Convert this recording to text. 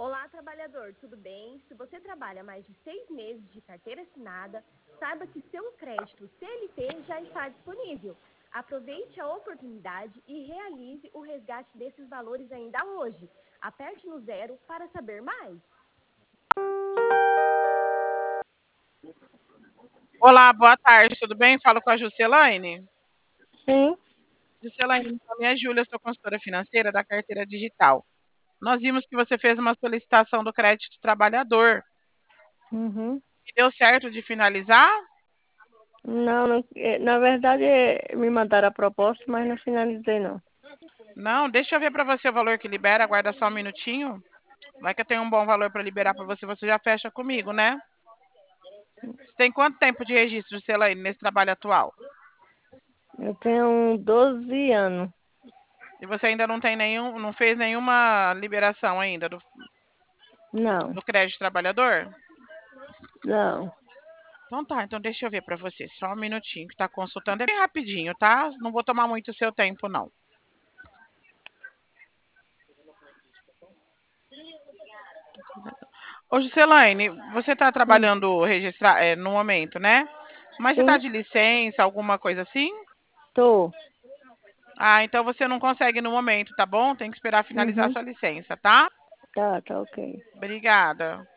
Olá, trabalhador, tudo bem? Se você trabalha mais de 6 meses de carteira assinada, saiba que seu crédito CLT já está disponível. Aproveite a oportunidade e realize o resgate desses valores ainda hoje. Aperte no 0 para saber mais. Olá, boa tarde, tudo bem? Falo com a Juscelane. Sim. Juscelane, meu nome é Júlia, sou consultora financeira da carteira digital. Nós vimos que você fez uma solicitação do crédito trabalhador. Uhum. E deu certo de finalizar? Não, na verdade me mandaram a proposta, mas não finalizei não. Não, deixa eu ver para você o valor que libera, aguarda só um minutinho. Vai que eu tenho um bom valor para liberar para você, você já fecha comigo, né? Você tem quanto tempo de registro, Juscelane, nesse trabalho atual? Eu tenho 12 anos. E você ainda não fez nenhuma liberação ainda Não, do crédito trabalhador? não. Então tá, então deixa eu ver para você, só um minutinho que tá consultando, é bem rapidinho, tá? Não vou tomar muito o seu tempo, não. Ô, Juscelane, você tá Sim. trabalhando no momento, né? Mas você tá Sim, de licença, alguma coisa assim? tô. Ah, então você não consegue no momento, tá bom? Tem que esperar finalizar Uhum. sua licença, tá? Tá ok. Obrigada.